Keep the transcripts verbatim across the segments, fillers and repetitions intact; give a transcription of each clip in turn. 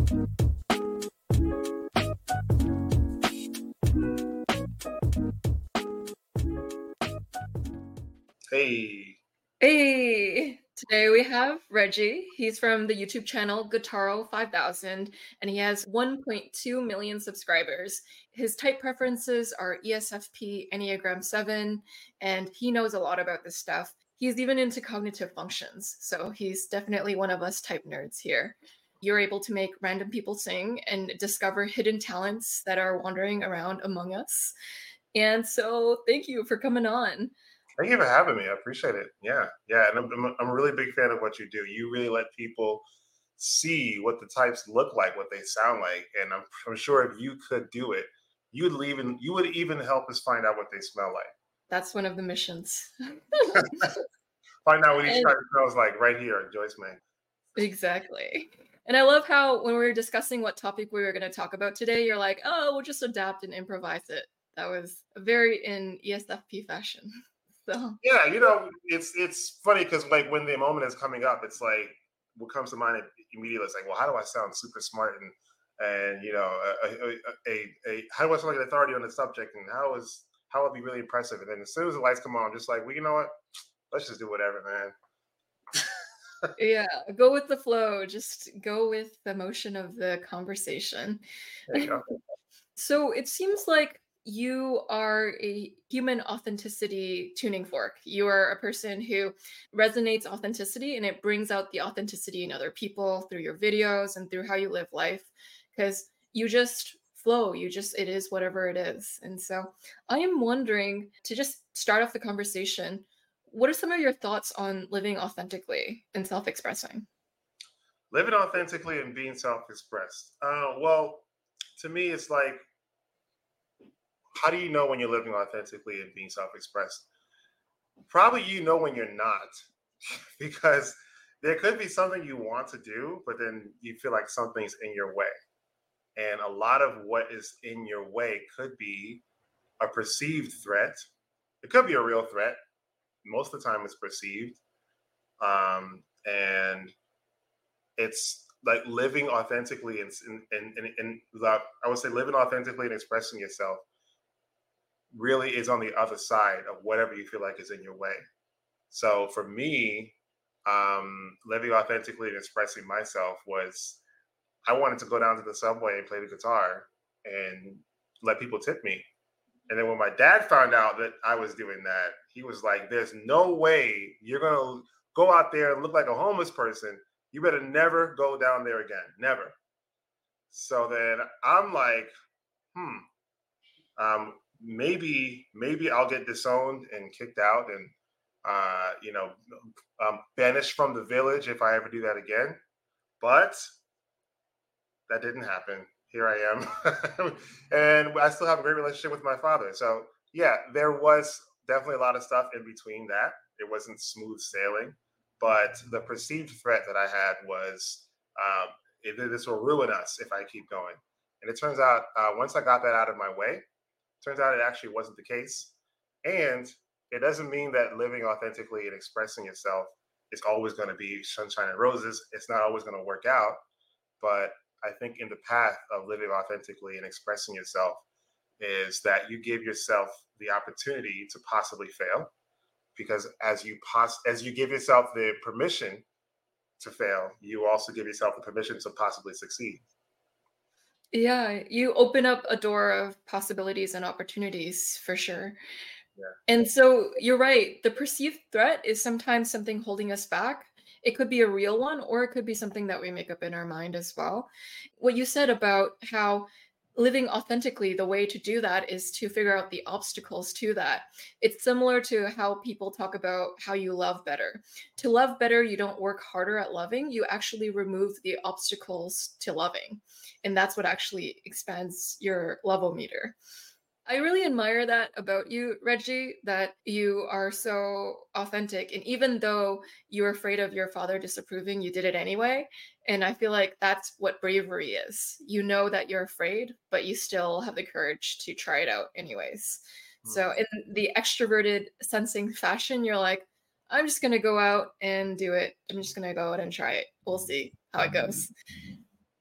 Hey. Hey, today we have Reggie. He's from the YouTube channel Guitaro five thousand, and he has one point two million subscribers. His type preferences are E S F P, Enneagram seven, and he knows a lot about this stuff. He's even into cognitive functions, so he's definitely one of us type nerds here. You're able to make random people sing and discover hidden talents that are wandering around among us. And so, thank you for coming on. Thank you for having me. I appreciate it. Yeah. Yeah. And I'm, I'm, I'm a really big fan of what you do. You really let people see what the types look like, what they sound like. And I'm, I'm sure if you could do it, you would even you would even help us find out what they smell like. That's one of the missions. Find out what each And type smells like right here at Joyce May. exactly. And I love how when we were discussing what topic we were going to talk about today, you're like, oh, we'll just adapt and improvise it. That was very in E S F P fashion. So, Yeah, you know, it's it's funny because like when the moment is coming up, it's like what comes to mind immediately is like, well, how do I sound super smart and and you know a, a, a, a how do I sound like an authority on the subject and how is how would be really impressive? And then as soon as the lights come on, I'm just like, well, you know what? Let's just do whatever, man. yeah, go with the flow. Just go with the motion of the conversation. There you go. So it seems like you are a human authenticity tuning fork. You are a person who resonates authenticity and it brings out the authenticity in other people through your videos and through how you live life because you just flow. You just, it is whatever it is. And so I am wondering to just start off the conversation, what are some of your thoughts on living authentically and self expressing? Living authentically and being self-expressed. Uh, well, to me, it's like, how do you know when you're living authentically and being self-expressed? Probably you know when you're not, because there could be something you want to do, but then you feel like something's in your way. And a lot of what is in your way could be a perceived threat. It could be a real threat. Most of the time, it's perceived. Um, and it's like living authentically and, and, and, and without, I would say living authentically and expressing yourself really is on the other side of whatever you feel like is in your way. So for me, um, living authentically and expressing myself was I wanted to go down to the subway and play the guitar and let people tip me. And then when my dad found out that I was doing that, he was like, there's no way you're going to go out there and look like a homeless person. You better never go down there again. Never. So then I'm like, hmm, um, maybe, maybe I'll get disowned and kicked out and, uh, you know, um, banished from the village if I ever do that again. But that didn't happen. Here I am. And I still have a great relationship with my father. So, yeah, there was definitely a lot of stuff in between that. It wasn't smooth sailing. But the perceived threat that I had was um, it, this will ruin us if I keep going. And it turns out uh, once I got that out of my way, turns out it actually wasn't the case. And it doesn't mean that living authentically and expressing yourself is always going to be sunshine and roses. It's not always going to work out. But I think in the path of living authentically and expressing yourself is that you give yourself the opportunity to possibly fail, because as you pos- as you give yourself the permission to fail, you also give yourself the permission to possibly succeed. Yeah, you open up a door of possibilities and opportunities for sure. Yeah. And so you're right. The perceived threat is sometimes something holding us back. It could be a real one, or it could be something that we make up in our mind as well. What you said about how living authentically, the way to do that is to figure out the obstacles to that. It's similar to how people talk about how you love better. To love better, you don't work harder at loving, you actually remove the obstacles to loving. And that's what actually expands your level meter. I really admire that about you, Reggie, that you are so authentic. And even though you're afraid of your father disapproving, you did it anyway. And I feel like that's what bravery is. You know that you're afraid, but you still have the courage to try it out anyways. So, Mm. in the extroverted sensing fashion, you're like, I'm just going to go out and do it. I'm just going to go out and try it. We'll see how it goes.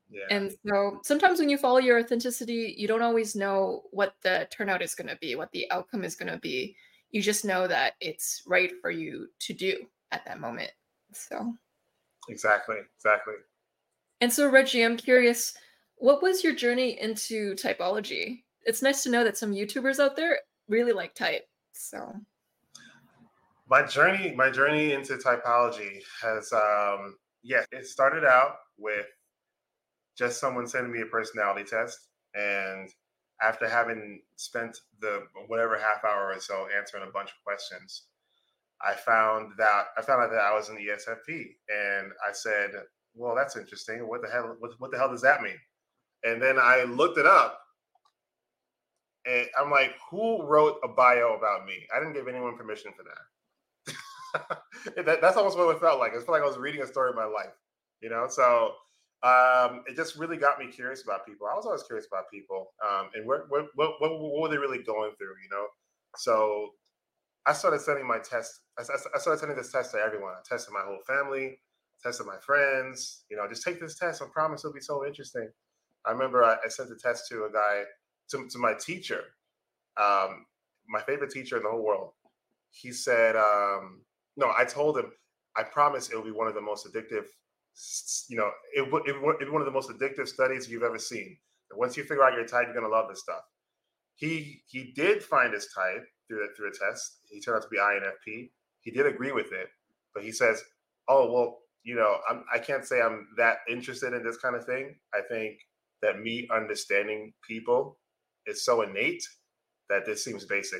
Yeah, And so sometimes when you follow your authenticity, you don't always know what the turnout is going to be, what the outcome is going to be. You just know that it's right for you to do at that moment. So, exactly, exactly. and so Reggie, I'm curious, what was your journey into typology? It's nice to know that some YouTubers out there really like type. So, My journey, my journey into typology has, um, yeah, it started out with just someone sending me a personality test, and after having spent the whatever half hour or so answering a bunch of questions, I found that I found out that I was an E S F P, and I said, "Well, that's interesting. What the hell? What, what the hell does that mean?" And then I looked it up, and I'm like, "Who wrote a bio about me?" I didn't give anyone permission for that. that that's almost what it felt like. It felt like I was reading a story of my life, you know. So um, it just really got me curious about people. I was always curious about people, um, and what what, what what what were they really going through, you know? So I started sending my test. I, I started sending this test to everyone. I tested my whole family, tested my friends. You know, just take this test. I promise it'll be so interesting. I remember I, I sent the test to a guy, to, to my teacher, um, my favorite teacher in the whole world. He said, um, no, I told him, I promise it'll be one of the most addictive, you know, it, it, it, it'll be one of the most addictive studies you've ever seen. And once you figure out your type, you're going to love this stuff. He he did find his type through the, through a test. He turned out to be I N F P. He did agree with it, but he says, "Oh well, you know, I'm, I can't say I'm that interested in this kind of thing. I think that me understanding people is so innate that this seems basic."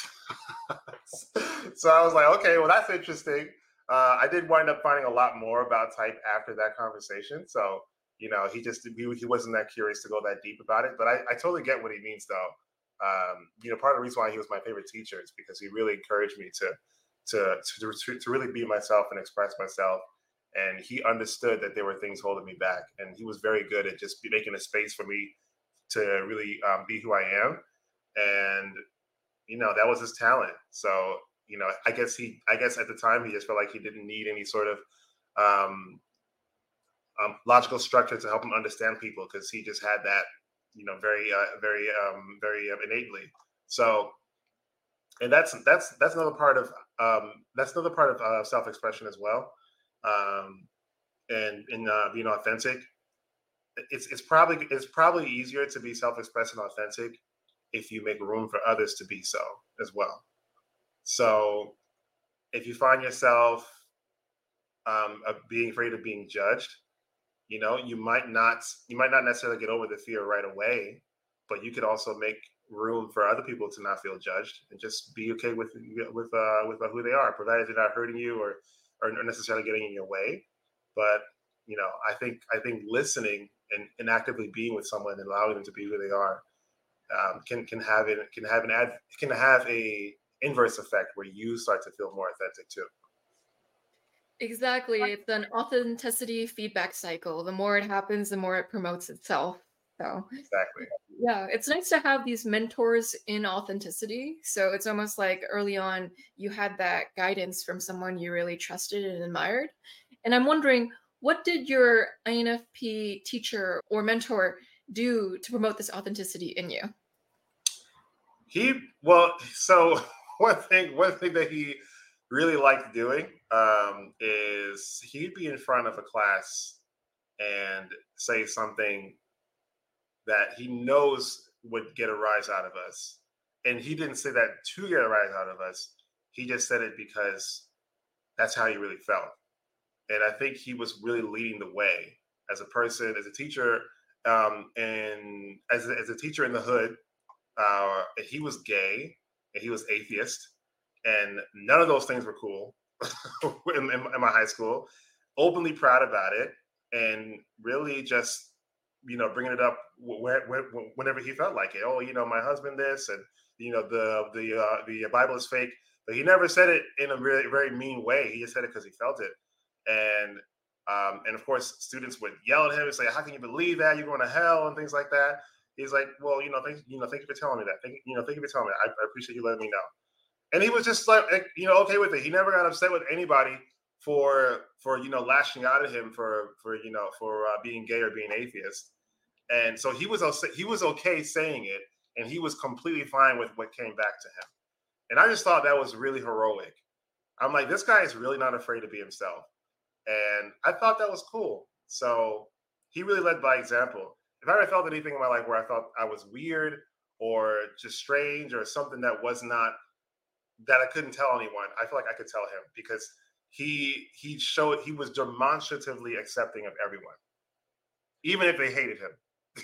So I was like, "Okay, well that's interesting." Uh, I did wind up finding a lot more about type after that conversation. So you know, he just he, he wasn't that curious to go that deep about it. But I, I totally get what he means, though. Um, you know, part of the reason why he was my favorite teacher is because he really encouraged me to to to to really be myself and express myself. And he understood that there were things holding me back, and he was very good at just making a space for me to really um, be who I am. And you know, that was his talent. So you know, I guess he, I guess at the time he just felt like he didn't need any sort of um, um, logical structure to help him understand people because he just had that, you know, very, uh, very, um, very uh, innately. So, and that's that's that's another part of um, that's another part of uh, self-expression as well, um, and in uh, being authentic. It's it's probably it's probably easier to be self-expressed and authentic if you make room for others to be so as well. So, if you find yourself um, of being afraid of being judged, you know, you might not you might not necessarily get over the fear right away, but you could also make room for other people to not feel judged and just be okay with with uh with who they are, provided they're not hurting you or or necessarily getting in your way. But you know, i think i think listening and, and actively being with someone and allowing them to be who they are, um, can can have it can have an ad can have a inverse effect where you start to feel more authentic too. exactly. It's an authenticity feedback cycle. The more it happens, the more it promotes itself. So, Exactly. yeah, it's nice to have these mentors in authenticity. So it's almost like early on you had that guidance from someone you really trusted and admired. And I'm wondering, what did your I N F P teacher or mentor do to promote this authenticity in you? He well, so one thing one thing that he really liked doing, um, is he'd be in front of a class and say something that he knows would get a rise out of us. And he didn't say that to get a rise out of us. He just said it because that's how he really felt. And I think he was really leading the way as a person, as a teacher, um, and as a, as a teacher in the hood. Uh, he was gay and he was atheist, and none of those things were cool in, in, in my high school. Openly proud about it, and really just you know bringing it up where, where, whenever he felt like it. Oh, you know, my husband this, and you know the the uh, the Bible is fake, but he never said it in a really very mean way. He just said it because he felt it, and um, and of course, students would yell at him and say, "How can you believe that? You're going to hell," and things like that. He's like, "Well, you know, thank you know, thank you for telling me that. Thank you know, thank you for telling me. That. I, I appreciate you letting me know." And he was just like, you know, okay with it. He never got upset with anybody for for you know lashing out at him for for you know for uh, being gay or being atheist, and so he was he was okay saying it, and he was completely fine with what came back to him. And I just thought that was really heroic. I'm like, this guy is really not afraid to be himself, and I thought that was cool. So he really led by example. If I ever felt anything in my life where I felt I was weird or just strange or something that was not that I couldn't tell anyone, I feel like I could tell him because he he showed he was demonstratively accepting of everyone, even if they hated him.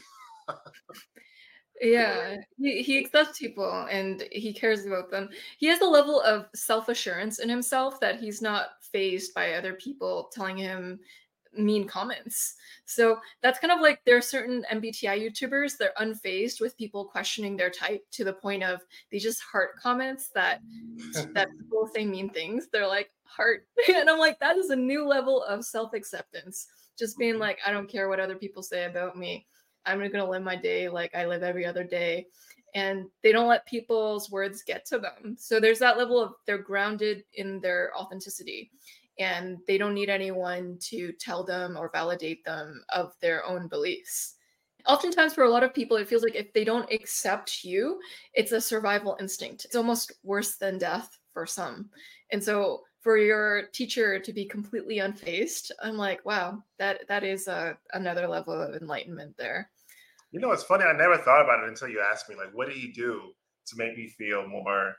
Yeah, he he accepts people and he cares about them. He has a level of self-assurance in himself that he's not fazed by other people telling him mean comments. So that's kind of like there are certain M B T I YouTubers, they're unfazed with people questioning their type to the point of they just heart comments that that people say mean things. They're like heart. And I'm like, that is a new level of self-acceptance. Just being like, I don't care what other people say about me. I'm gonna live my day like I live every other day. And they don't let people's words get to them. So there's that level of they're grounded in their authenticity and they don't need anyone to tell them or validate them of their own beliefs. Oftentimes, for a lot of people, it feels like if they don't accept you, it's a survival instinct. It's almost worse than death for some. And so, for your teacher to be completely unfazed, I'm like, wow, that that is a, another level of enlightenment there. You know, it's funny. I never thought about it until you asked me. Like, what did he do to make me feel more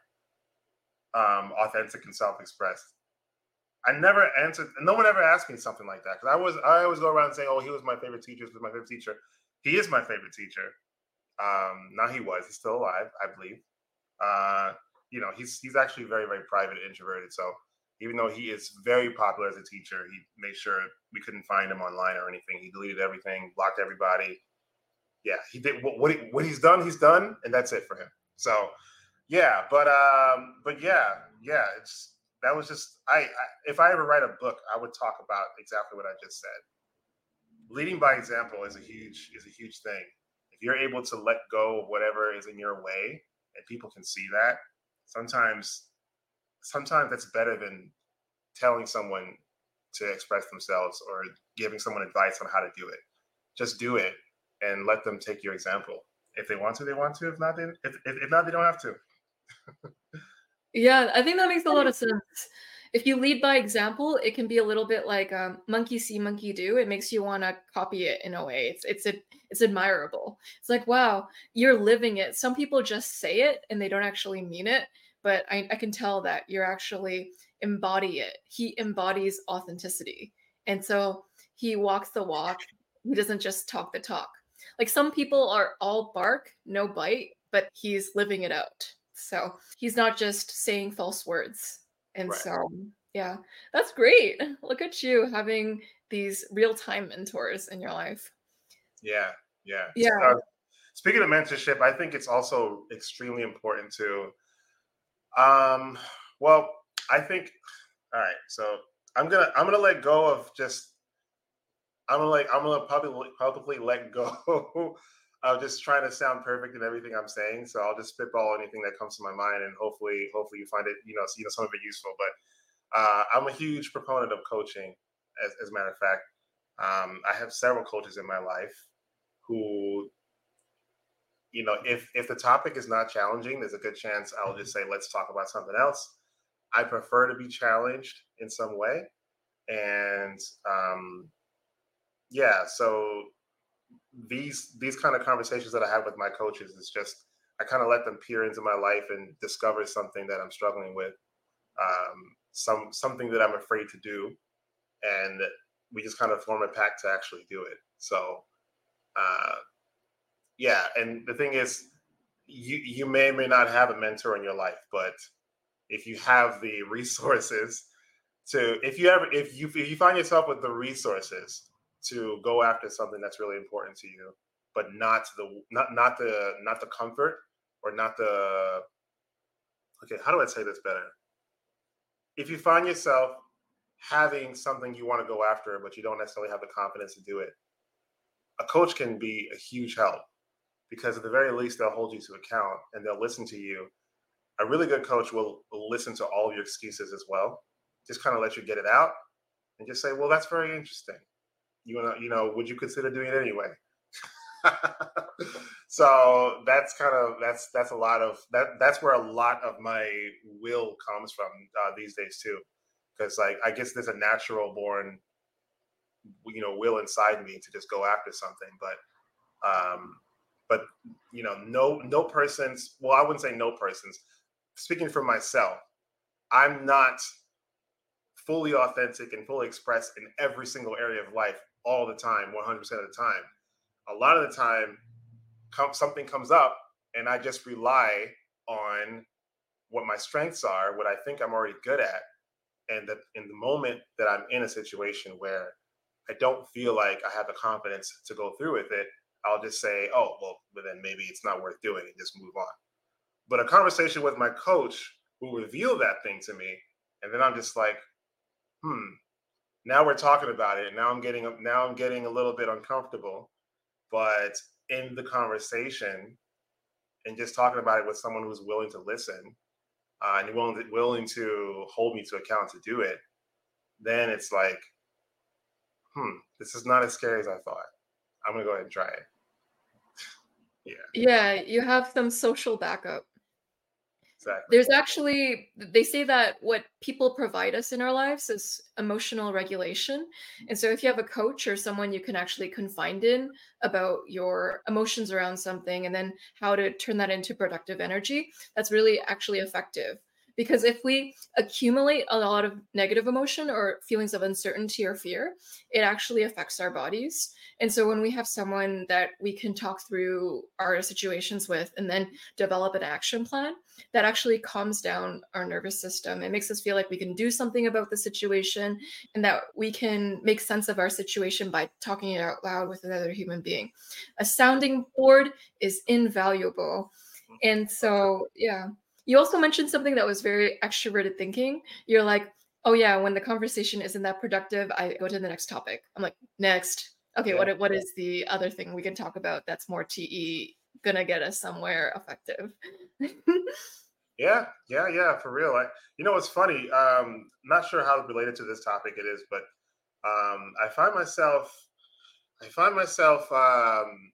um, authentic and self-expressed? I never answered. No one ever asked me something like that because I was. I always go around saying, "Oh, he was my favorite teacher. He was my favorite teacher." He is my favorite teacher. Um, now he was. He's still alive, I believe. Uh, you know, he's he's actually very very private, and introverted. So even though he is very popular as a teacher, he made sure we couldn't find him online or anything. He deleted everything, blocked everybody. Yeah, he did what what, he, what he's done. He's done, and that's it for him. So yeah, but um, but yeah, yeah, it's that was just I, I if I ever write a book, I would talk about exactly what I just said. Leading by example is a huge is a huge thing. If you're able to let go of whatever is in your way and people can see that, sometimes sometimes that's better than telling someone to express themselves or giving someone advice on how to do it. Just do it and let them take your example. If they want to, they want to. If not, they if, if, if not, they don't have to. Yeah, I think that makes a lot of sense. If you lead by example, it can be a little bit like um, monkey see, monkey do. It makes you want to copy it in a way. It's it's a, it's admirable. It's like, wow, you're living it. Some people just say it and they don't actually mean it, but I, I can tell that you're actually embody it. He embodies authenticity, and so he walks the walk. He doesn't just talk the talk. Like some people are all bark, no bite, but he's living it out. So he's not just saying false words. And Right. so, yeah, that's great. Look at you having these real time mentors in your life. Yeah. Yeah. Yeah. Uh, speaking of mentorship, I think it's also extremely important to. Um. Well, I think. All right. So I'm gonna I'm gonna let go of just. I'm gonna like I'm gonna publicly publicly let go of just trying to sound perfect in everything I'm saying. So I'll just spitball anything that comes to my mind, and hopefully hopefully you find it you know you know some of it useful. But uh, I'm a huge proponent of coaching. As, as a matter of fact, um, I have several coaches in my life who, you know, if if the topic is not challenging, there's a good chance I'll just say, let's talk about something else. I prefer to be challenged in some way, and um, yeah, so these these kind of conversations that I have with my coaches is just I kind of let them peer into my life and discover something that I'm struggling with, um, some something that I'm afraid to do, and we just kind of form a pact to actually do it. So uh, yeah, and the thing is, you you may or may not have a mentor in your life, but if you have the resources to, if you ever if you if you find yourself with the resources to go after something that's really important to you, but not the not not the not the comfort or not the okay, how do I say this better? If you find yourself having something you want to go after, but you don't necessarily have the confidence to do it, a coach can be a huge help because at the very least they'll hold you to account and they'll listen to you. A really good coach will, will listen to all of your excuses as well. Just kind of let you get it out and just say, well, that's very interesting. You know, you know, would you consider doing it anyway? So that's kind of that's that's a lot of that that's where a lot of my will comes from uh, these days too, because like I guess there's a natural born you know will inside me to just go after something, but um but you know no no person's, well, I wouldn't say no person's, speaking for myself, I'm not fully authentic and fully expressed in every single area of life all the time, one hundred percent of the time. A lot of the time, come, something comes up and I just rely on what my strengths are, what I think I'm already good at. And that in the moment that I'm in a situation where I don't feel like I have the confidence to go through with it, I'll just say, oh, well, but then maybe it's not worth doing and just move on. But a conversation with my coach will reveal that thing to me. And then I'm just like, hmm, now we're talking about it. Now I'm getting now I'm getting a little bit uncomfortable. But in the conversation and just talking about it with someone who's willing to listen uh, and willing to, willing to hold me to account to do it, then it's like, hmm, this is not as scary as I thought. I'm gonna go ahead and try it. Yeah, Yeah, you have some social backup. exactly. There's actually, they say that what people provide us in our lives is emotional regulation. And so if you have a coach or someone you can actually confide in about your emotions around something and then how to turn that into productive energy, that's really actually effective. Because if we accumulate a lot of negative emotion or feelings of uncertainty or fear, it actually affects our bodies. And so when we have someone that we can talk through our situations with and then develop an action plan, that actually calms down our nervous system. It makes us feel like we can do something about the situation and that we can make sense of our situation by talking it out loud with another human being. A sounding board is invaluable. And so, yeah. You also mentioned something that was very extroverted thinking. You're like, oh yeah, when the conversation isn't that productive, I go to the next topic. I'm like, next. Okay, Yeah, what what is the other thing we can talk about that's more T E gonna get us somewhere effective? yeah, yeah, yeah, for real. I, you know, it's funny. Um, not sure how related to this topic it is, but um, I find myself, I find myself um,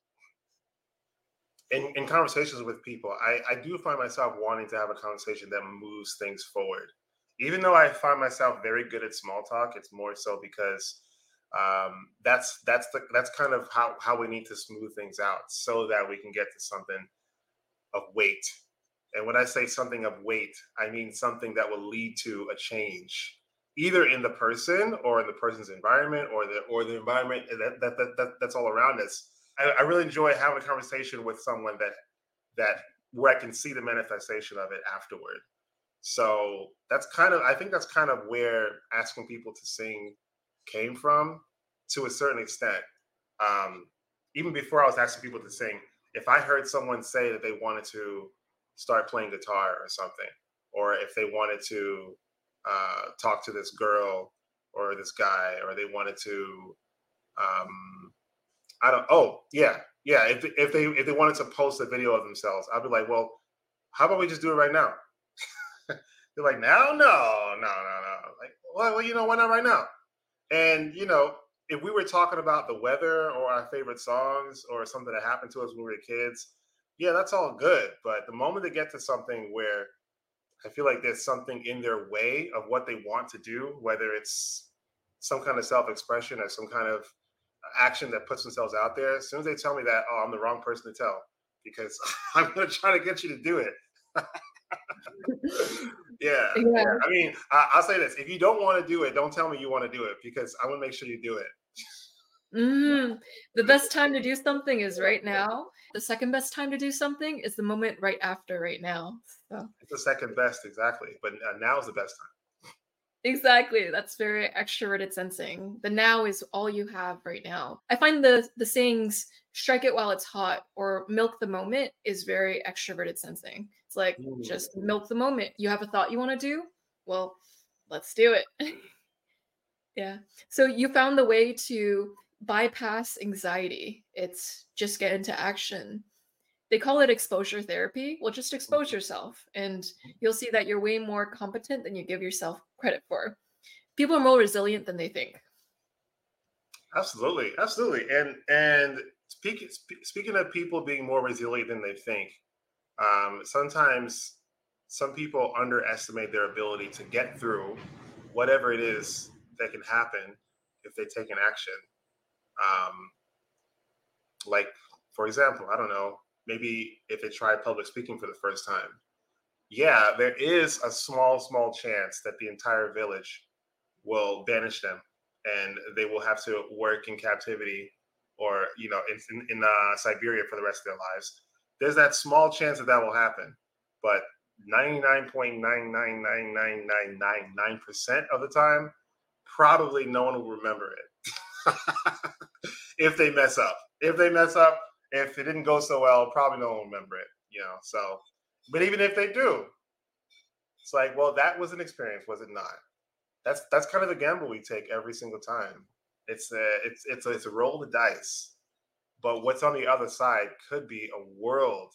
in, in conversations with people, I, I do find myself wanting to have a conversation that moves things forward. Even though I find myself very good at small talk, it's more so because um, that's that's the that's kind of how how we need to smooth things out so that we can get to something of weight. And when I say something of weight, I mean something that will lead to a change, either in the person or in the person's environment or the or the environment that that, that, that that's all around us. I, I really enjoy having a conversation with someone that that where I can see the manifestation of it afterward. So that's kind of I think that's kind of where asking people to sing came from to a certain extent. Um, Even before I was asking people to sing, if I heard someone say that they wanted to start playing guitar or something, or if they wanted to uh, talk to this girl or this guy, or they wanted to, um, I don't, oh yeah, yeah. If if they if they wanted to post a video of themselves, I'd be like, well, how about we just do it right now? They're like, now, no, no, no, no. Like, well, well, you know, why not right now? And you know, if we were talking about the weather or our favorite songs or something that happened to us when we were kids, yeah, that's all good. But the moment they get to something where I feel like there's something in their way of what they want to do, whether it's some kind of self-expression or some kind of action that puts themselves out there, as soon as they tell me that, oh, I'm the wrong person to tell because I'm going to try to get you to do it. Yeah, Yeah. yeah. I mean, I, I'll say this: if you don't want to do it, don't tell me you want to do it because I want to make sure you do it. Mhm. The best time to do something is right now. The second best time to do something is the moment right after right now. So It's the second best, exactly. But uh, now is the best exactly. That's very extroverted sensing. The now is all you have right now. I find the the sayings strike it while it's hot or milk the moment is very extroverted sensing. It's like time. Ooh. just milk the moment. You have a thought you want to do? Well, let's do it. Yeah. So you found the way to bypass anxiety. It's just get into action. They call it exposure therapy. Well, just expose yourself and you'll see that you're way more competent than you give yourself credit for. People are more resilient than they think. Absolutely, absolutely. And and speaking speaking of people being more resilient than they think, um, sometimes some people underestimate their ability to get through whatever it is that can happen if they take an action. Um, like, for example, I don't know, maybe if they try public speaking for the first time. Yeah, there is a small, small chance that the entire village will banish them and they will have to work in captivity or, you know, in, in, in uh, Siberia for the rest of their lives. There's that small chance that that will happen. But ninety-nine point nine nine nine nine nine nine nine percent of the time, probably no one will remember it if they mess up. If they mess up, if it didn't go so well, probably no one will remember it, you know. So, but even if they do, it's like, well, that was an experience, was it not? That's that's kind of the gamble we take every single time. It's a it's it's a, it's a roll of the dice. But what's on the other side could be a world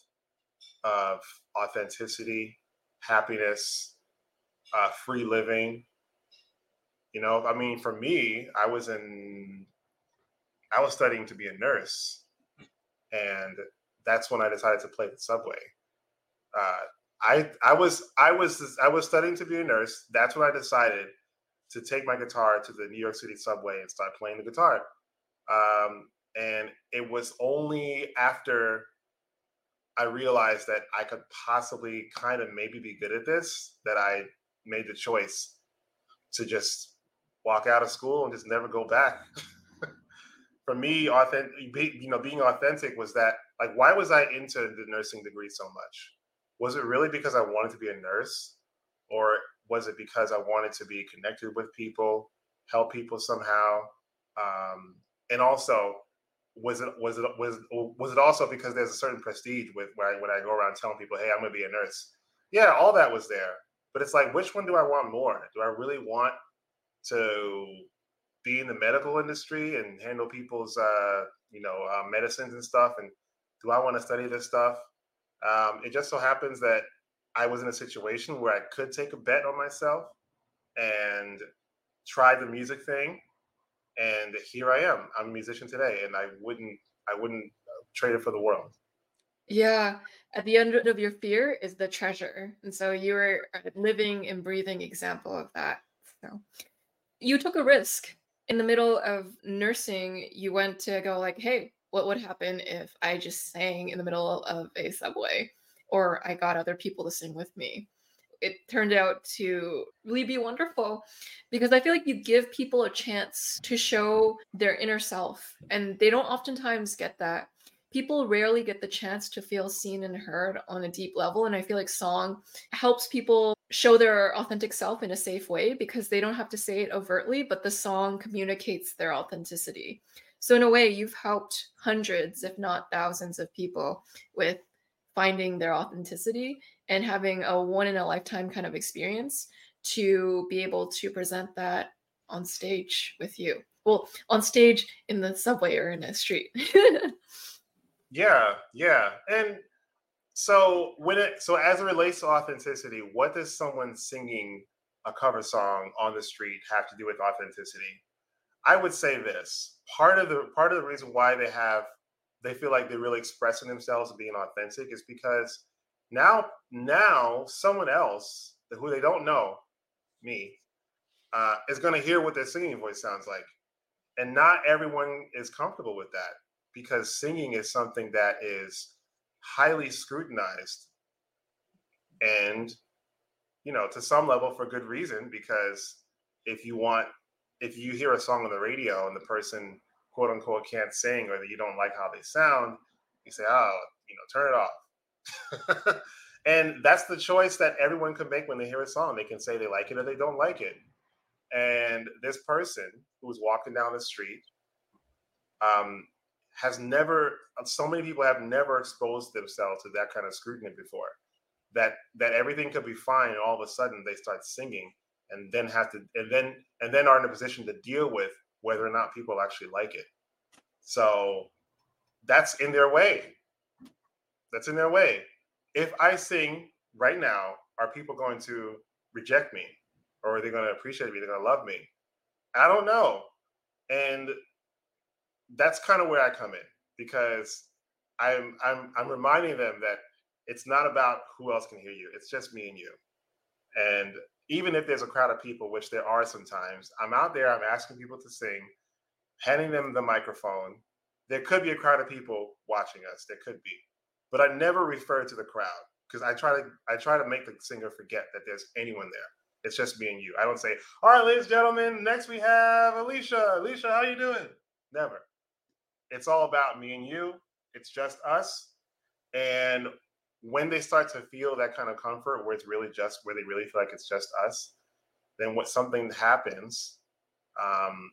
of authenticity, happiness, uh, free living. You know, I mean, for me, I was in I was studying to be a nurse, and that's when I decided to play the subway. Uh, I I was I was I was studying to be a nurse. That's when I decided to take my guitar to the New York City subway and start playing the guitar. Um, and it was only after I realized that I could possibly kind of maybe be good at this that I made the choice to just walk out of school and just never go back. For me, authentic, you know, being authentic was that, like, why was I into the nursing degree so much? Was it really because I wanted to be a nurse, or was it because I wanted to be connected with people, help people somehow? Um, and also, was it was it was was it also because there's a certain prestige with when I, when I go around telling people, "Hey, I'm going to be a nurse." Yeah, all that was there, but it's like, which one do I want more? Do I really want to be in the medical industry and handle people's uh, you know uh, medicines and stuff? And do I want to study this stuff? Um, it just so happens that I was in a situation where I could take a bet on myself and try the music thing, and here I am. I'm a musician today, and I wouldn't I wouldn't uh, trade it for the world. Yeah, at the end of your fear is the treasure. And so you're a living and breathing example of that. So you took a risk in the middle of nursing. You went to go like, hey, what would happen if I just sang in the middle of a subway or I got other people to sing with me? It turned out to really be wonderful because I feel like you give people a chance to show their inner self, and they don't oftentimes get that. People rarely get the chance to feel seen and heard on a deep level. And I feel like song helps people show their authentic self in a safe way because they don't have to say it overtly, but the song communicates their authenticity. So, in a way, you've helped hundreds, if not thousands, of people with finding their authenticity and having a one in a lifetime kind of experience to be able to present that on stage with you. Well, on stage in the subway or in a street. Yeah, yeah. And so when it so as it relates to authenticity, what does someone singing a cover song on the street have to do with authenticity? I would say this. Part of the part of the reason why they have they feel like they're really expressing themselves and being authentic is because now now someone else who they don't know, me, uh, is going to hear what their singing voice sounds like. And not everyone is comfortable with that because singing is something that is highly scrutinized and, you know, to some level for good reason, because if you want if you hear a song on the radio and the person quote unquote can't sing, or that you don't like how they sound, you say, oh, you know, turn it off. And that's the choice that everyone can make when they hear a song. They can say they like it or they don't like it. And this person who was walking down the street um, has never, so many people have never exposed themselves to that kind of scrutiny before. That that everything could be fine, and all of a sudden they start singing, and then have to, and then and then are in a position to deal with whether or not people actually like it. So that's in their way. That's in their way. If I sing right now, are people going to reject me? or are they going to appreciate me? They're going to love me. I don't know. And that's kind of where I come in because I'm I'm I'm reminding them that it's not about who else can hear you. It's just me and you. And even if there's a crowd of people, which there are sometimes, I'm out there, I'm asking people to sing, handing them the microphone. There could be a crowd of people watching us. There could be. But I never refer to the crowd because I try to I try to make the singer forget that there's anyone there. It's just me and you. I don't say, all right, ladies and gentlemen, next we have Alicia. Alicia, how you doing? Never. It's all about me and you. It's just us. And when they start to feel that kind of comfort where it's really just where they really feel like it's just us, then what something happens, um,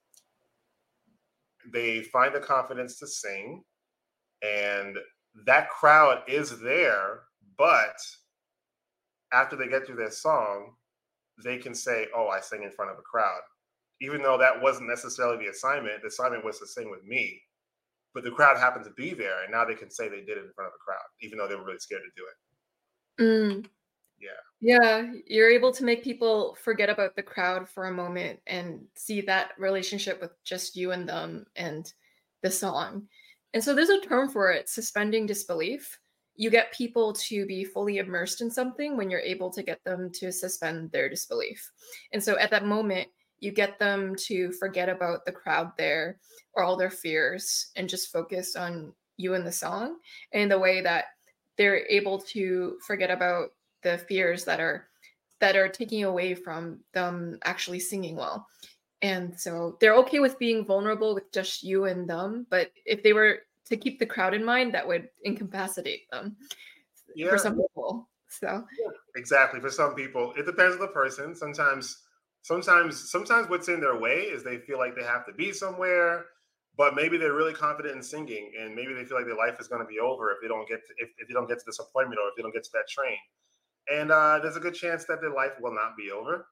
they find the confidence to sing, and that crowd is there. But after they get through their song, they can say, "Oh, I sang in front of a crowd," even though that wasn't necessarily the assignment. The assignment was to sing with me, but the crowd happened to be there, and now they can say they did it in front of a crowd, even though they were really scared to do it. Mm. Yeah. Yeah, you're able to make people forget about the crowd for a moment and see that relationship with just you and them and the song. And so there's a term for it, suspending disbelief. You get people to be fully immersed in something when you're able to get them to suspend their disbelief. And so at that moment, you get them to forget about the crowd there or all their fears and just focus on you and the song in the way that they're able to forget about the fears that are that are taking away from them actually singing well. And so they're okay with being vulnerable with just you and them, but if they were to keep the crowd in mind, that would incapacitate them for Yeah. some people. So Exactly. For some people, it depends on the person. Sometimes, sometimes, sometimes what's in their way is they feel like they have to be somewhere, but maybe they're really confident in singing, and maybe they feel like their life is going to be over if they don't get to, if, if they don't get to this appointment or if they don't get to that train. And uh, there's a good chance that their life will not be over.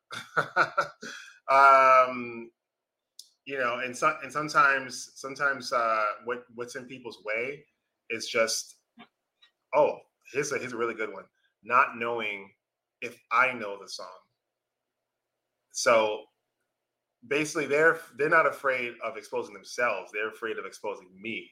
um, you know, and some and sometimes sometimes uh, what what's in people's way is just, oh, here's a here's a really good one. Not knowing if I know the song. So basically, they're they're not afraid of exposing themselves. They're afraid of exposing me.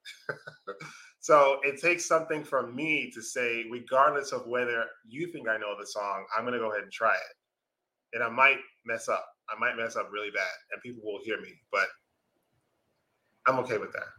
So it takes something from me to say, regardless of whether you think I know the song, I'm going to go ahead and try it. And I might mess up. I might mess up really bad, and people will hear me, but I'm okay with that.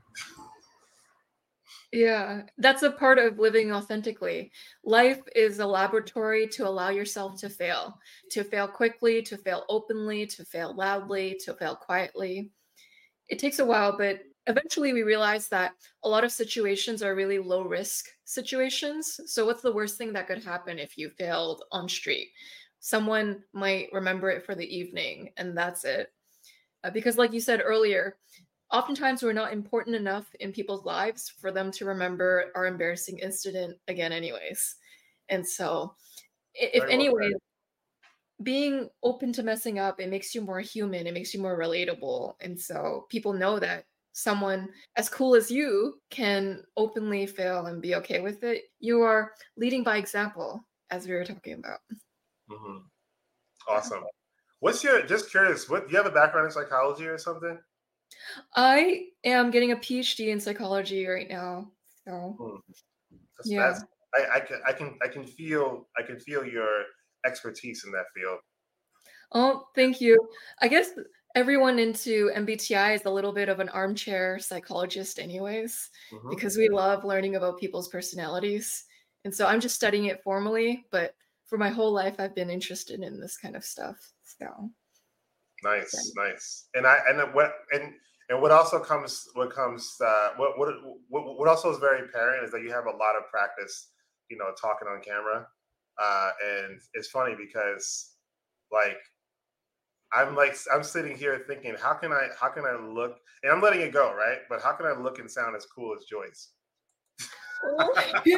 yeah, that's a part of living authentically. Life is a laboratory to allow yourself to fail, to fail quickly, to fail openly, to fail loudly, to fail quietly. It takes a while, but eventually we realize that a lot of situations are really low risk situations. So what's the worst thing that could happen if you failed on street? Someone might remember it for the evening and that's it. Uh, because like you said earlier, oftentimes we're not important enough in people's lives for them to remember our embarrassing incident again anyways. And so i- if Very well anyway, said. being open to messing up, it makes you more human, it makes you more relatable. And so people know that someone as cool as you can openly fail and be okay with it. You are leading by example, as we were talking about. Hmm. Yeah. Awesome. What's your, just curious, what, do you have a background in psychology or something? I am getting a PhD in psychology right now. So Hmm. That's, yeah. that's I, I can I can I can feel I can feel your expertise in that field. Oh, thank you. I guess everyone into M B T I is a little bit of an armchair psychologist, anyways, Hmm. because we love learning about people's personalities. And so I'm just studying it formally, but for my whole life, I've been interested in this kind of stuff. So, yeah. Nice, nice. And I and then what and and what also comes what comes uh, what what what what also is very apparent is that you have a lot of practice, you know, talking on camera. Uh, and it's funny because like I'm like I'm sitting here thinking, how can I how can I look, and I'm letting it go, right? But how can I look and sound as cool as Joyce? Oh.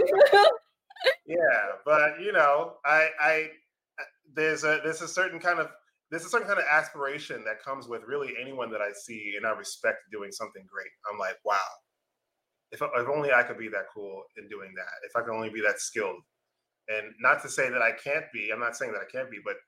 Yeah, but you know, I I uh, there's a there's a certain kind of there's a certain kind of aspiration that comes with really anyone that I see and I respect doing something great. I'm like, wow, if if only I could be that cool in doing that. If I could only be that skilled. And not to say that I can't be. I'm not saying that I can't be, but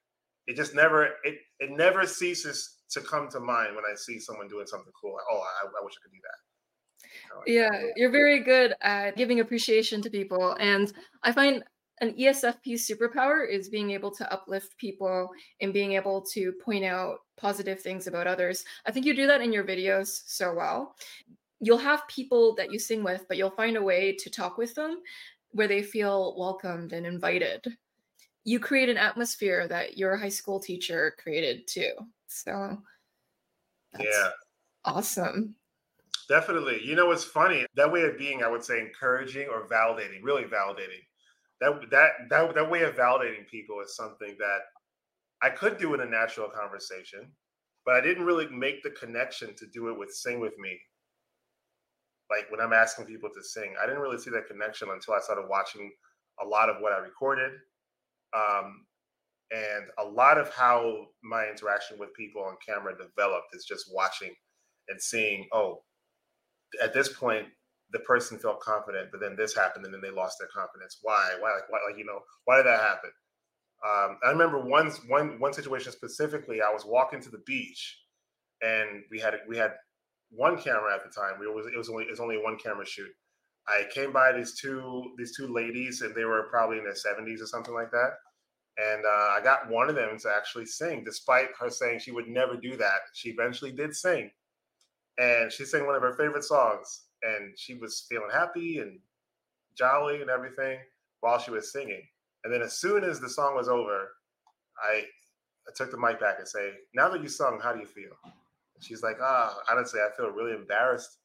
it just never it it never ceases to come to mind when I see someone doing something cool. Like, oh, I, I wish I could do that. Kinda like that. Yeah, you're very good at giving appreciation to people. And I find an E S F P superpower is being able to uplift people and being able to point out positive things about others. I think you do that in your videos so well. You'll have people that you sing with, but you'll find a way to talk with them where they feel welcomed and invited. You create an atmosphere that your high school teacher created too. So Yeah, that's awesome. definitely. You know, it's funny that way of being. I would say encouraging or validating, really validating. That that that that way of validating people is something that I could do in a natural conversation, but I didn't really make the connection to do it with Sing With Me. Like when I'm asking people to sing, I didn't really see that connection until I started watching a lot of what I recorded. Um, and a lot of how my interaction with people on camera developed is just watching and seeing, oh, at this point, the person felt confident, but then this happened and then they lost their confidence. Why? Why? Like, why, like you know, why did that happen? Um, I remember one one one situation specifically. I was walking to the beach, and we had we had one camera at the time. We was it was only it was only a one camera shoot. I came by these two these two ladies, and they were probably in their seventies or something like that. And uh, I got one of them to actually sing, despite her saying she would never do that. She eventually did sing, and she sang one of her favorite songs, and she was feeling happy and jolly and everything while she was singing. And then as soon as the song was over, I, I took the mic back and say, "Now that you sung, how do you feel?" And she's like, "Ah, honestly, I feel really embarrassed."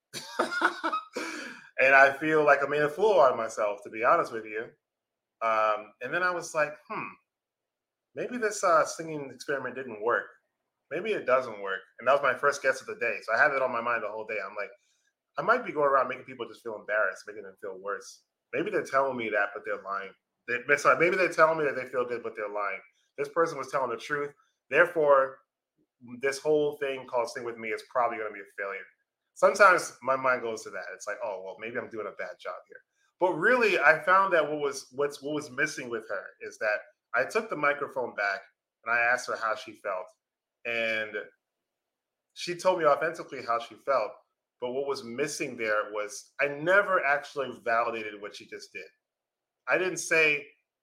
And I feel like I made a fool out of myself, to be honest with you. Um, and then I was like, hmm, maybe this uh, singing experiment didn't work. Maybe it doesn't work. And that was my first guess of the day. So I had it on my mind the whole day. I'm like, I might be going around making people just feel embarrassed, making them feel worse. Maybe they're telling me that, but they're lying. They, sorry, maybe they're telling me that they feel good, but they're lying. This person was telling the truth. Therefore, this whole thing called Sing With Me is probably going to be a failure. Sometimes my mind goes to that. It's like, oh, well, maybe I'm doing a bad job here. But really, I found that what was what's what was missing with her is that I took the microphone back and I asked her how she felt. And she told me authentically how she felt. But what was missing there was I never actually validated what she just did. I didn't say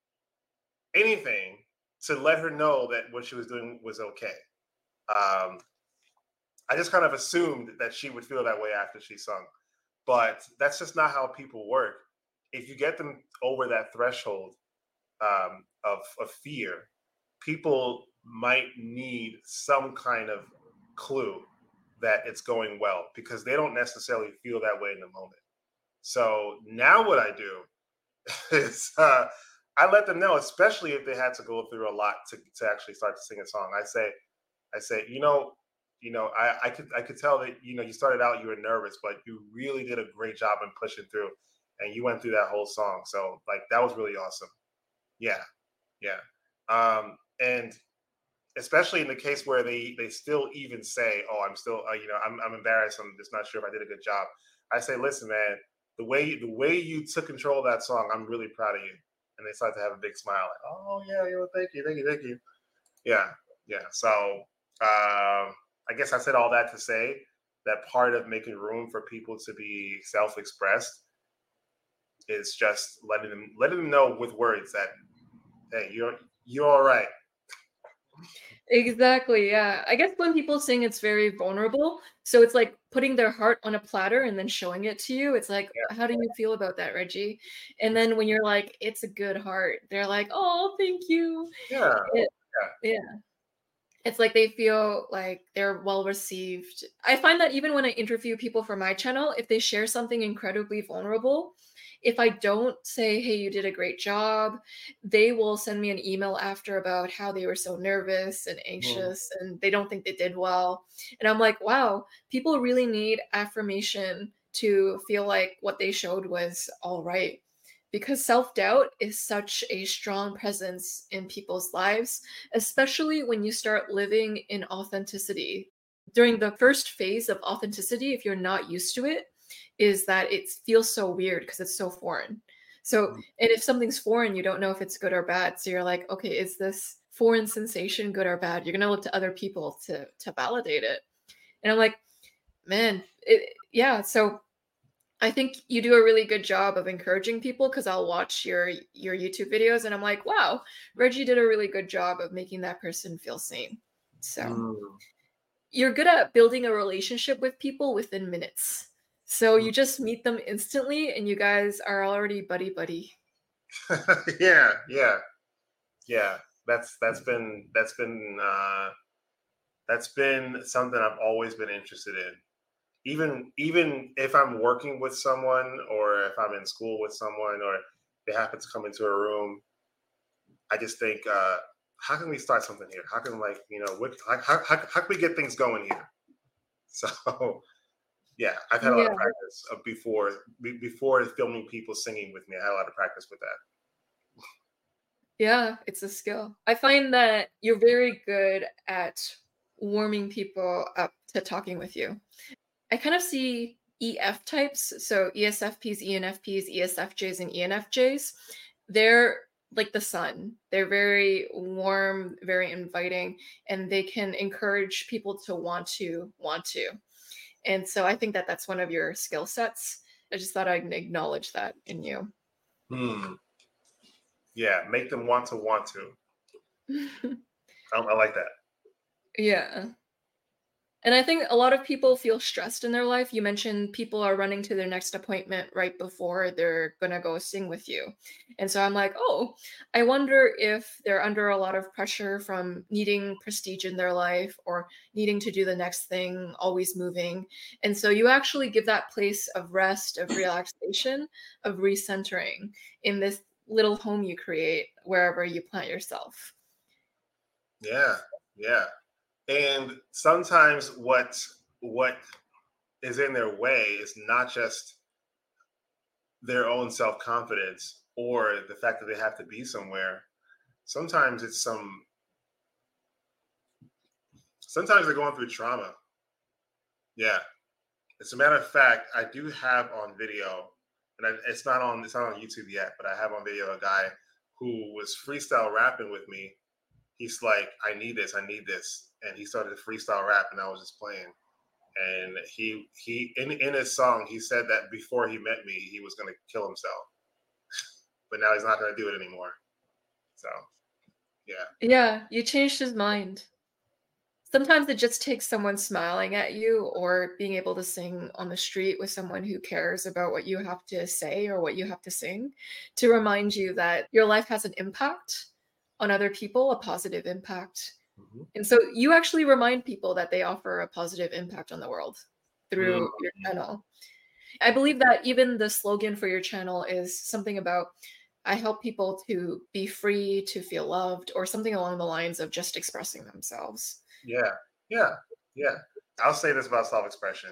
anything to let her know that what she was doing was okay. Um, I just kind of assumed that she would feel that way after she sung. But that's just not how people work. If you get them over that threshold um, of, of fear, people might need some kind of clue that it's going well because they don't necessarily feel that way in the moment. So now what I do is uh, I let them know, especially if they had to go through a lot to, to actually start to sing a song. I say, I say, you know, you know, I, I could I could tell that, you know, you started out, you were nervous, but you really did a great job in pushing through and you went through that whole song. So like that was really awesome. Yeah. Yeah. Um, and especially in the case where they they still even say, "Oh, I'm still, uh, you know, I'm I'm embarrassed. I'm just not sure if I did a good job." I say, "Listen, man, the way the way you took control of that song, I'm really proud of you." And they start to have a big smile, like, "Oh yeah, you know, thank you, thank you, thank you." Yeah, yeah. So um, I guess I said all that to say that part of making room for people to be self-expressed is just letting them letting them know with words that, hey, you're you're all right. Exactly, yeah. I guess when people sing, it's very vulnerable. So it's like putting their heart on a platter and then showing it to you. It's like, Yeah, how do you feel about that, Reggie? And then when you're like, it's a good heart, they're like, oh, thank you. yeah, It, yeah. yeah. It's like they feel like they're well received. I find that even when I interview people for my channel, if they share something incredibly vulnerable, if I don't say, hey, you did a great job, they will send me an email after about how they were so nervous and Mhm. anxious and they don't think they did well. And I'm like, wow, people really need affirmation to feel like what they showed was all right. Because self doubt is such a strong presence in people's lives, especially when you start living in authenticity. During the first phase of authenticity, if you're not used to it, is that it feels so weird because it's so foreign. So, and if something's foreign, you don't know if it's good or bad. So you're like, okay, is this foreign sensation, good or bad. You're gonna look to other people to to validate it. And I'm like, man, it, yeah. So I think you do a really good job of encouraging people because I'll watch your your YouTube videos and I'm like, wow, Reggie did a really good job of making that person feel seen. So Mm. you're good at building a relationship with people within minutes. So Mm. you just meet them instantly and you guys are already buddy buddy. Yeah, yeah, yeah. That's that's been that's been uh, that's been something I've always been interested in. Even even if I'm working with someone, or if I'm in school with someone, or they happen to come into a room, I just think, uh, how can we start something here? How can, like, you know, what, how, how, how how can we get things going here? So yeah, I've had a lot of Yeah. practice uh, before be- before filming people singing with me. I had a lot of practice with that. Yeah, it's a skill. I find that you're very good at warming people up to talking with you. I kind of see E F types, so E S F Ps, E N F Ps, E S F Js, and E N F Js. They're like the sun. They're very warm, very inviting, and they can encourage people to want to want to. And so I think that that's one of your skill sets. I just thought I'd acknowledge that in you. Hmm. Yeah, make them want to want to. I, I like that. Yeah. And I think a lot of people feel stressed in their life. You mentioned people are running to their next appointment right before they're going to go sing with you. And so I'm like, oh, I wonder if they're under a lot of pressure from needing prestige in their life or needing to do the next thing, always moving. And so you actually give that place of rest, of relaxation, of recentering in this little home you create wherever you plant yourself. Yeah, yeah. And sometimes what what is in their way is not just their own self confidence or the fact that they have to be somewhere. Sometimes it's some. Sometimes they're going through trauma. Yeah. As a matter of fact, I do have on video, and I, it's not on it's not on YouTube yet, but I have on video a guy who was freestyle rapping with me. He's like, "I need this, I need this," and he started to freestyle rap, and I was just playing. And he he in in his song, he said that before he met me, he was going to kill himself, but now he's not going to do it anymore. So yeah, Yeah, you changed his mind. Sometimes it just takes someone smiling at you or being able to sing on the street with someone who cares about what you have to say or what you have to sing to remind you that your life has an impact on other people, a positive impact. hmm And so you actually remind people that they offer a positive impact on the world through your mm channel. I believe that even the slogan for your channel is something about I help people to be free, to feel loved, or something along the lines of just expressing themselves. yeah, yeah, yeah. I'll say this about self-expression: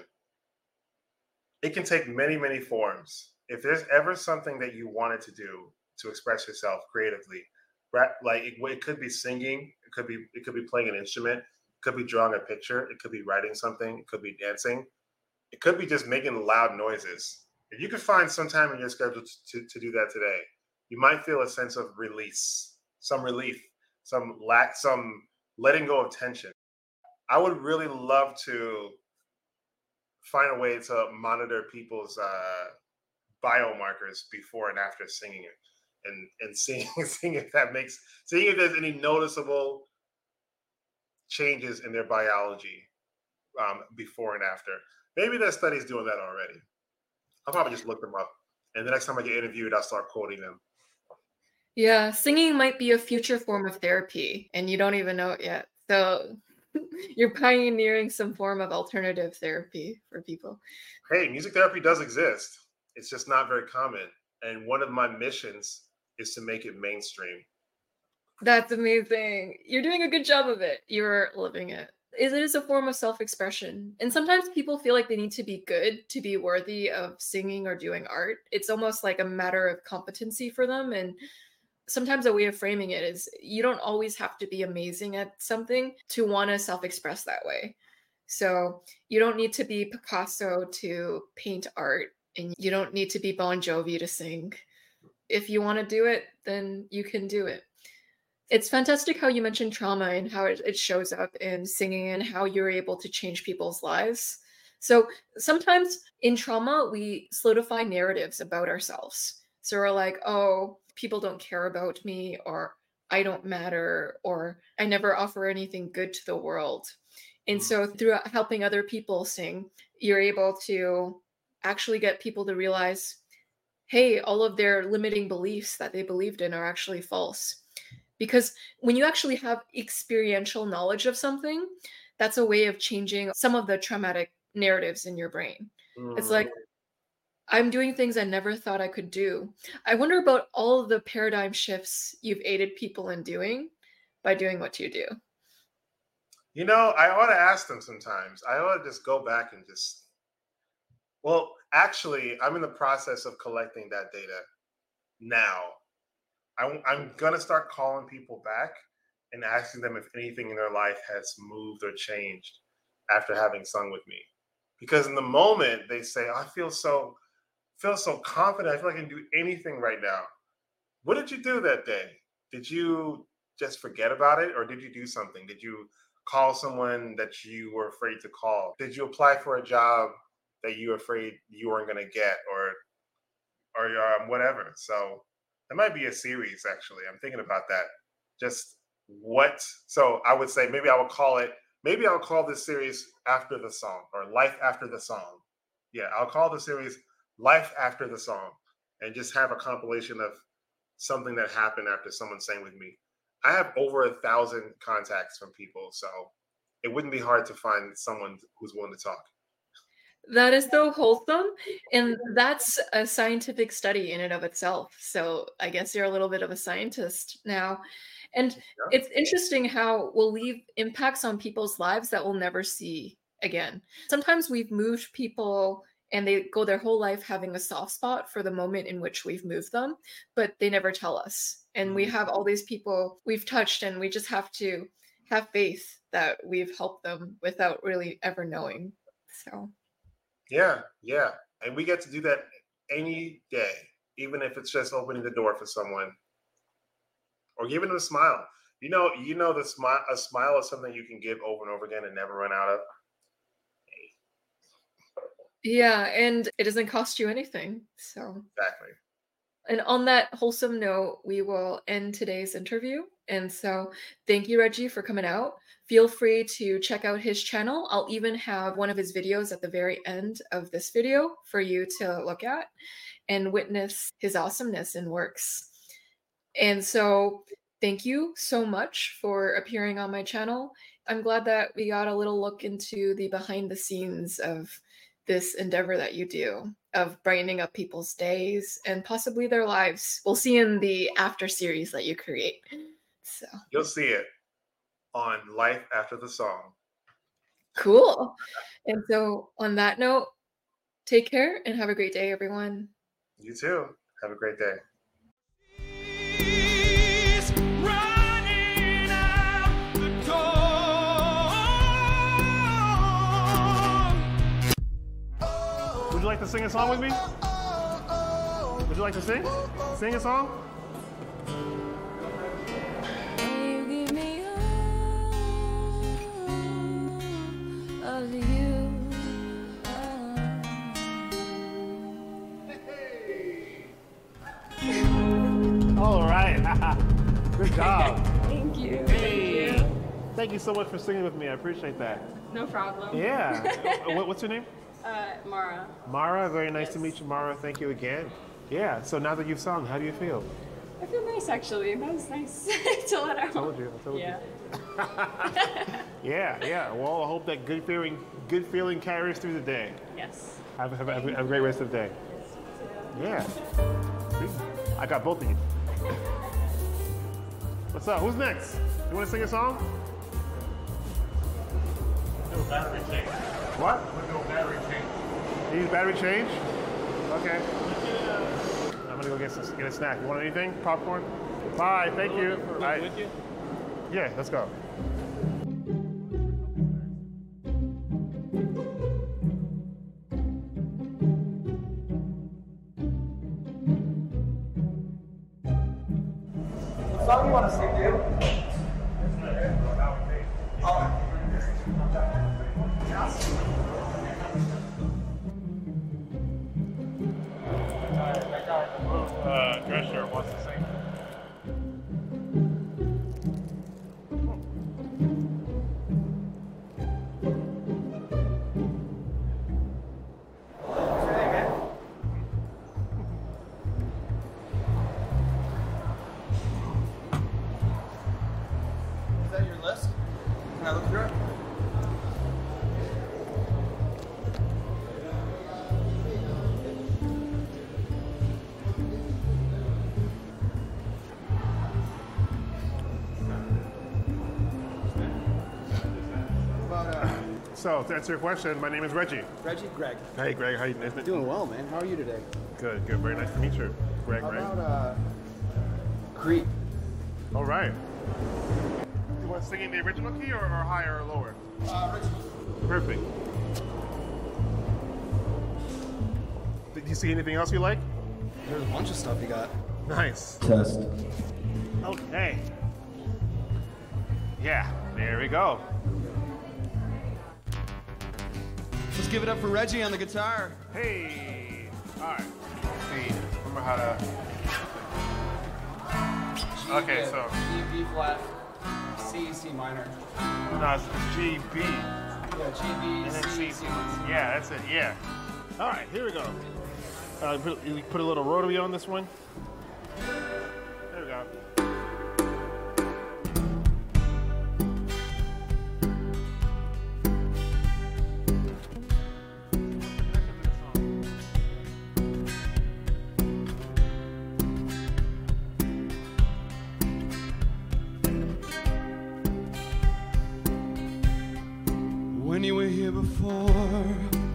it can take many, many forms. If there's ever something that you wanted to do to express yourself creatively, like it, it could be singing, it could be it could be playing an instrument, it could be drawing a picture, it could be writing something, it could be dancing, it could be just making loud noises. If you could find some time in your schedule to, to do that today, you might feel a sense of release, some relief, some lack, some letting go of tension. I would really love to find a way to monitor people's uh, biomarkers before and after singing it, and and seeing seeing if that makes seeing if there's any noticeable changes in their biology um, before and after. Maybe there's studies doing that already. I'll probably just look them up, and the next time I get interviewed, I'll start quoting them. Yeah, singing might be a future form of therapy, and you don't even know it yet. So you're pioneering some form of alternative therapy for people. Hey, music therapy does exist. It's just not very common, and one of my missions is to make it mainstream. That's amazing. You're doing a good job of it. You're living it. It is a form of self-expression. And sometimes people feel like they need to be good to be worthy of singing or doing art. It's almost like a matter of competency for them. And sometimes a way of framing it is you don't always have to be amazing at something to want to self-express that way. So you don't need to be Picasso to paint art, and you don't need to be Bon Jovi to sing. If you want to do it, then you can do it. It's fantastic how you mentioned trauma and how it, it shows up in singing and how you're able to change people's lives. So sometimes in trauma, we solidify narratives about ourselves. So we're like, oh, people don't care about me, or I don't matter, or I never offer anything good to the world. And Mm. so through helping other people sing, you're able to actually get people to realize, hey, all of their limiting beliefs that they believed in are actually false. Because when you actually have experiential knowledge of something, that's a way of changing some of the traumatic narratives in your brain. It's Mm. like, I'm doing things I never thought I could do. I wonder about all of the paradigm shifts you've aided people in doing by doing what you do. You know, I ought to ask them sometimes. I ought to just go back and just, well, actually, I'm in the process of collecting that data now. I'm, I'm going to start calling people back and asking them if anything in their life has moved or changed after having sung with me. Because in the moment they say, I feel so feel so confident. I feel like I can do anything right now. What did you do that day? Did you just forget about it, or did you do something? Did you call someone that you were afraid to call? Did you apply for a job that you were afraid you weren't going to get, or or um, whatever? So that might be a series. Actually, I'm thinking about that. Just what? So I would say maybe I would call it. Maybe I'll call this series After the Song, or Life After the Song. Yeah, I'll call the series Life After the Song, and just have a compilation of something that happened after someone sang with me. I have over a thousand contacts from people, so it wouldn't be hard to find someone who's willing to talk. That is so wholesome. And that's a scientific study in and of itself. So I guess you're a little bit of a scientist now. And Yeah. it's interesting how we'll leave impacts on people's lives that we'll never see again. Sometimes we've moved people and they go their whole life having a soft spot for the moment in which we've moved them, but they never tell us. And we Mhm. have all these people we've touched, and we just have to have faith that we've helped them without really ever knowing. So. Yeah, yeah. And we get to do that any day, even if it's just opening the door for someone or giving them a smile. You know, you know, the smile, a smile is something you can give over and over again and never run out of. Yeah, and it doesn't cost you anything. So, Exactly. and on that wholesome note, we will end today's interview. And so, thank you, Reggie, for coming out. Feel free to check out his channel. I'll even have one of his videos at the very end of this video for you to look at and witness his awesomeness and works. And so, thank you so much for appearing on my channel. I'm glad that we got a little look into the behind the scenes of this endeavor that you do, of brightening up people's days and possibly their lives. We'll see in the after series that you create. So You'll see it on Life After the Song. cool. And so, on that note, take care and have a great day, everyone. You too. Have a great day. He's running out the door. Would you like to sing a song with me? Would you like to sing? Sing a song? You give me all of you. All right. Good job. Thank you. Hey. Thank you so much for singing with me. I appreciate that. No problem. Yeah. What- What's your name? Uh, Mara. Mara. Very nice to Yes. meet you, Mara. Thank you again. Yeah. So now that you've sung, how do you feel? I feel nice actually. That was nice to let out. I told you. I told Yeah. you. Yeah. Yeah. Well, I hope that good feeling, good feeling carries through the day. Yes. Have, have, have, have a great rest of the day. Yeah. See? I got both of you. What's up? Who's next? You want to sing a song? No battery change. What? No battery change. You need battery change? Okay. I'm gonna go get some, get a snack. You want anything? Popcorn? Bye. Thank you. All right. With you? Yeah. Let's go. What's song you want to sing, dude? That guy in the blue uh, dress shirt wants to sing. Is that your list? Can I look through it? About, uh, So, to answer your question, my name is Reggie. Reggie, Greg. Hey, Greg, how you doing? Doing well, man. How are you today? Good, good. Very nice to meet you. Greg, How right? about uh, Creep? All right. You want singing the original key or, or higher or lower? Uh, Reggie. Perfect. Did you see anything else you like? There's a bunch of stuff you got. Nice. Test. Okay. Yeah, there we go. Let's give it up for Reggie on the guitar. Hey. All right. See, remember how to. Okay, so G, B flat, C, C minor. no, it's G, B, Yeah, G, B, and then C, C. C. Yeah, that's it. Yeah. All right, here we go. Uh, put, you put a little rotary on this one. There we go. When you were here before,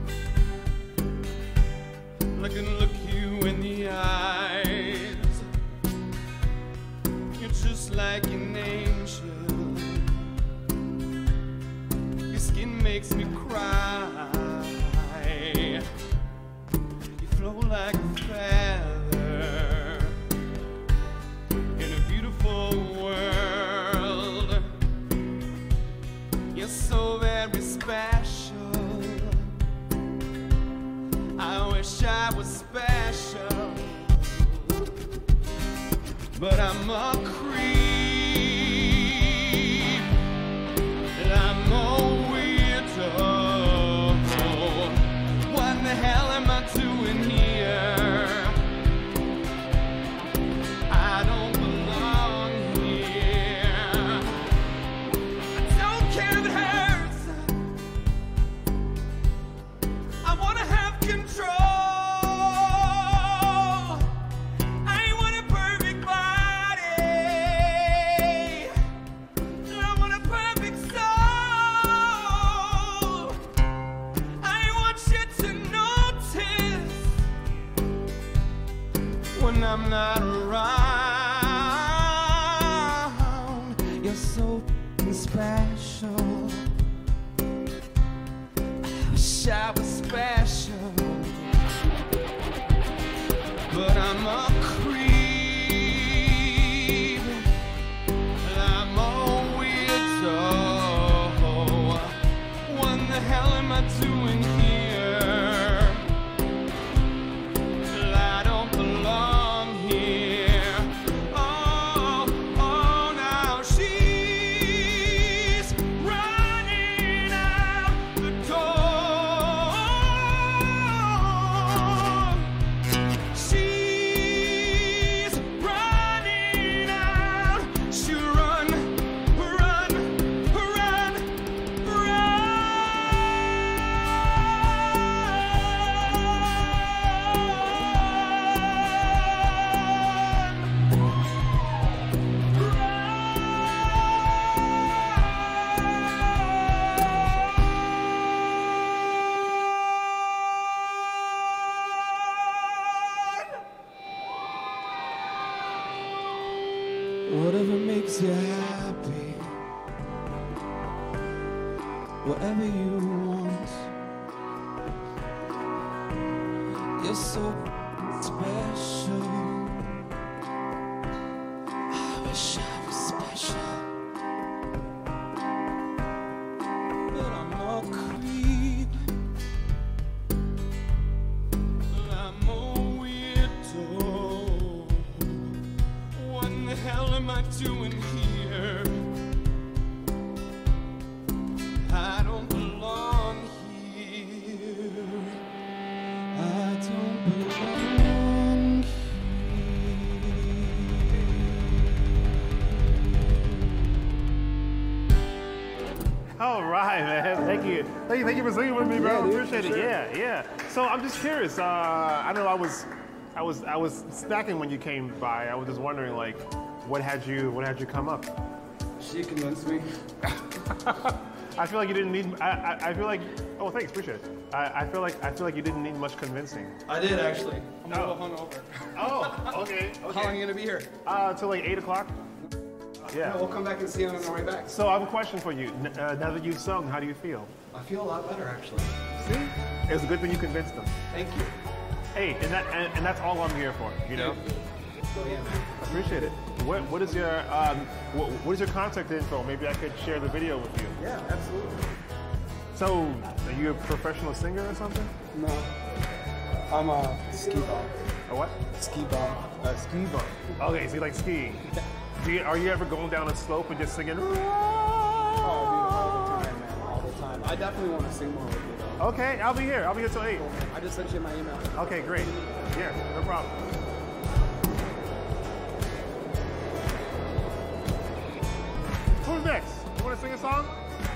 I can look you in the eyes. You're just like an angel. Your skin makes me cry. You flow like a feather in a beautiful world. You're so very special. I wish I was special, but I'm a creep. And I'm a weirdo. What the hell am I doing here? I don't belong here. I don't care if it hurts. I wanna have control. I want a perfect body. I want a perfect soul. I want you to notice when I'm not around. You're so f***ing special. I wish I was special, but I'm a creep. I'm a weirdo. What the hell am I doing here? I don't belong here. Oh, oh, now she's running out the door. She's running out. She run, run, run, Whatever makes you happy, whatever you want. You're so special. I wish I I doing here? I don't belong here. I don't belong here. All right, man. Thank you. Thank you. Thank you for singing with me, bro. Yeah, dude, Appreciate for it. sure. Yeah, yeah. So I'm just curious. Uh, I know I was, I was, I was snacking when you came by. I was just wondering, like, what had you, what had you come up? She convinced me. I feel like you didn't need. I, I, I feel like. Oh, thanks. Appreciate it. I, I feel like I feel like you didn't need much convincing. I did actually. I'm a Oh. little hungover. Oh, okay. How long are you gonna be here? Uh, till like eight o'clock. Yeah, Yeah. we'll come back and see you on our way back. So I have a question for you. N- Uh, now that you've sung, how do you feel? I feel a lot better actually. See, it's a good thing you convinced them. Thank you. Hey, and that and, and that's all I'm here for. You know. Oh yeah, man. Appreciate it. What what is your um what, what is your contact info? Maybe I could share the video with you. Yeah, absolutely. So, are you a professional singer or something? No, I'm a ski bum. Or what? Ski bum. A ski bum. Okay, so you like skiing. Do you, are you ever going down a slope and just singing? Oh, dude, all the time, man. All the time. I definitely want to sing more with you, though. Okay, I'll be here. I'll be here till eight. I just sent you my email. Okay, great. Yeah, no problem. Who's next? You want to sing a song?